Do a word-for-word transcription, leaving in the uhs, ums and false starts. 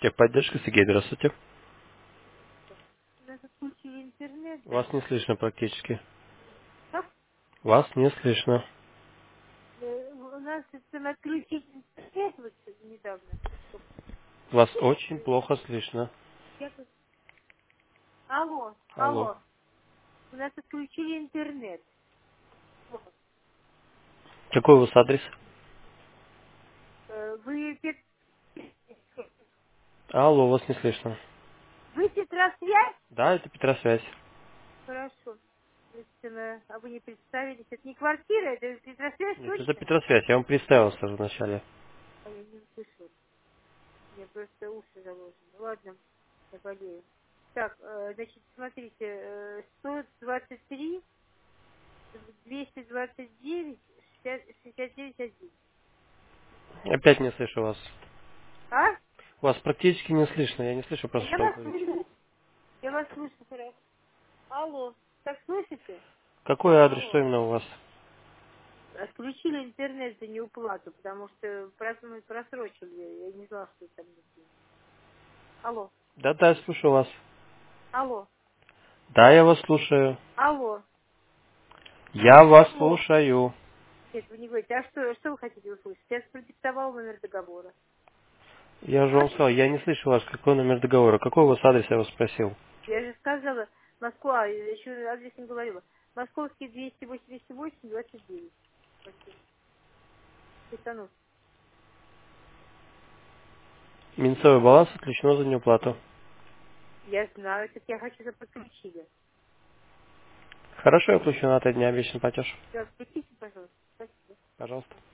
Техподдержка, Сергей, здравствуйте. У нас отключили интернет, да? Вас не слышно практически. Как? Вас не слышно. Э, У нас это отключили интернет вот недавно. Вас очень плохо слышно. Я тут- Алло, Алло. алло. У нас отключили интернет. Вот. Какой у вас адрес? Э, Вы, Пет- Алло, вас не слышно. вы Петросвязь? Да, это Петросвязь. Хорошо. Естественно, а вы не представились. Это не квартира, это Петросвязь Нет, это точно? Петросвязь. Я вам представился вначале. А я не услышала. Мне просто уши заложены. Ладно, я болею. Так, э, значит, смотрите, э, сто двадцать три двести двадцать девять шестьдесят шестьдесят девять один. Опять не слышу вас. А? Вас практически не слышно. Я не слышу просто, Я что вы вас говорите. слышу. Я вас слышу хорошо. Алло. Так слышите? Какой адрес, что Алло. именно у вас? Отключили интернет за неуплату, потому что прос- мы просрочили. Я не знала, что там нет денег. Алло. Да-да, я слушаю вас. Алло. Да, я вас слушаю. Алло. Я вас Алло. слушаю. Нет, вы не говорите. А что, что вы хотите услышать? Я продиктовал номер договора. Я же А? вам сказал, я не слышу вас, какой номер договора. Какой у вас адрес, я вас спросил. Я же сказала, Москва, я еще адрес не говорила. Московский двести восемьдесят восемь двадцать девять. Спасибо. Писану. Минцовый баланс отключено за неуплату. Я знаю, так я хочу, чтобы подключили. Хорошо, я включу на три дня обещан платеж. Да, включите, пожалуйста. Спасибо. Пожалуйста.